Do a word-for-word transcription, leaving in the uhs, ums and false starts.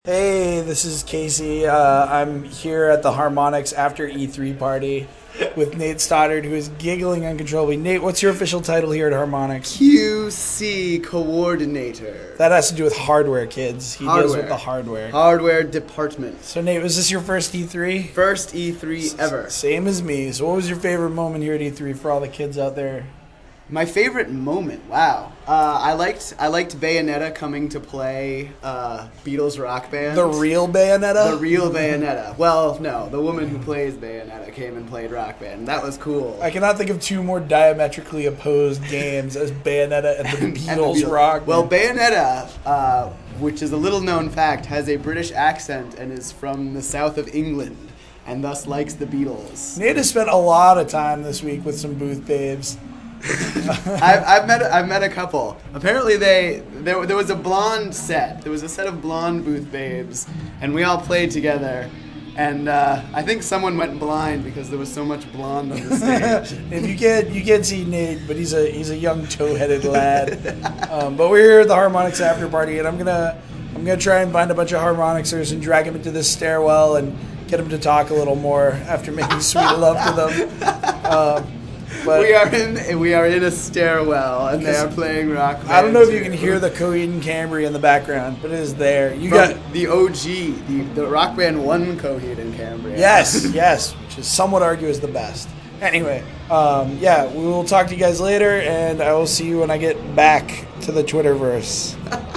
Hey, this is Casey. Uh, I'm here at the Harmonix after E three party with Nate Stoddard, who is giggling uncontrollably. Nate, what's your official title here at Harmonix? Q C Coordinator. That has to do with hardware, kids. He Hardware. deals with the hardware. Hardware Department. So, Nate, was this your first E three? First E three ever. Same as me. So, what was your favorite moment here at E three for all the kids out there? My favorite moment, wow. Uh, I liked I liked Bayonetta coming to play uh, Beatles Rock Band. The real Bayonetta? The real Bayonetta. Well, no, the woman who plays Bayonetta came and played Rock Band. That was cool. I cannot think of two more diametrically opposed games as Bayonetta and the And- and the Beatles Beatles. Rock Well, Band. Bayonetta, uh, which is a little known fact, has a British accent and is from the south of England, and thus likes the Beatles. Nate has spent a lot of time this week with some booth babes. I've, I've met I've met a couple. Apparently, they there there was a blonde set. There was a set of blonde booth babes, and we all played together. And uh, I think someone went blind because there was so much blonde on the stage. If you can't you can't see Nate, but he's a he's a young toe-headed lad. Um, but we're here at the Harmonix after party, and I'm gonna I'm gonna try and find a bunch of Harmonixers and drag them into this stairwell and get them to talk a little more after making sweet love to them. Um, But we are in we are in a stairwell, and they are playing Rock Band. I don't know if you too. can hear the Coheed and Cambry in the background, but it is there. You From got the O G, the, the Rock Band one Coheed and Cambria. yes, yes, which is some would argue is the best. Anyway, um, yeah, we will talk to you guys later, and I will see you when I get back to the Twitterverse.